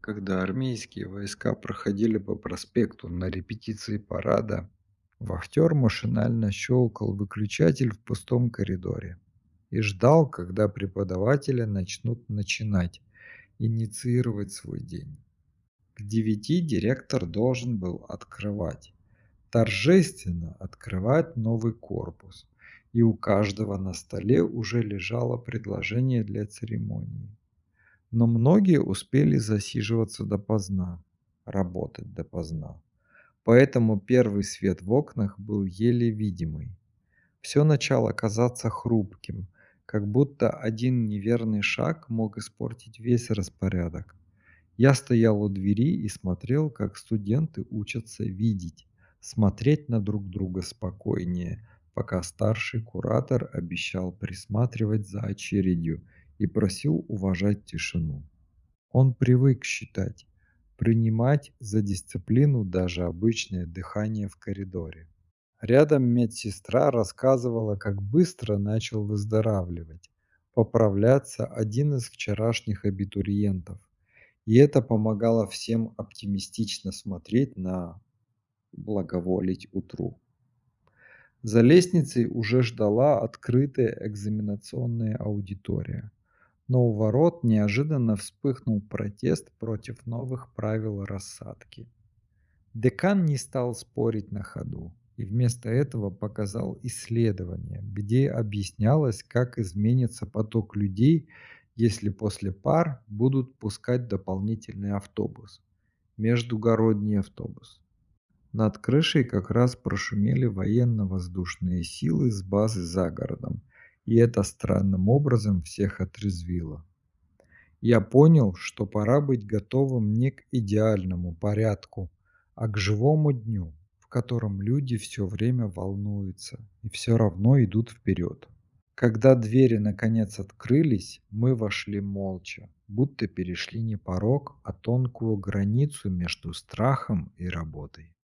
Когда армейские войска проходили по проспекту на репетиции парада, вахтер машинально щелкал выключатель в пустом коридоре и ждал, когда преподаватели начинать инициировать свой день. К 9 директор должен был открывать, торжественно открывать новый корпус, и у каждого на столе уже лежало предложение для церемонии. Но многие успели засиживаться допоздна, работать допоздна. Поэтому первый свет в окнах был еле видимый. Все начало казаться хрупким, как будто один неверный шаг мог испортить весь распорядок. Я стоял у двери и смотрел, как студенты учатся видеть, смотреть на друг друга спокойнее, пока старший куратор обещал присматривать за очередью и просил уважать тишину. Он привык считать, принимать за дисциплину даже обычное дыхание в коридоре. Рядом медсестра рассказывала, как быстро начал выздоравливать, поправляться один из вчерашних абитуриентов. И это помогало всем оптимистично смотреть на благоволить утру. За лестницей уже ждала открытая экзаменационная аудитория. Но у ворот неожиданно вспыхнул протест против новых правил рассадки. Декан не стал спорить на ходу и вместо этого показал исследование, где объяснялось, как изменится поток людей, если после пар будут пускать дополнительный автобус, междугородний автобус. Над крышей как раз прошумели военно-воздушные силы с базы за городом, и это странным образом всех отрезвило. Я понял, что пора быть готовым не к идеальному порядку, а к живому дню, в котором люди все время волнуются и все равно идут вперед. Когда двери наконец открылись, мы вошли молча, будто перешли не порог, а тонкую границу между страхом и работой.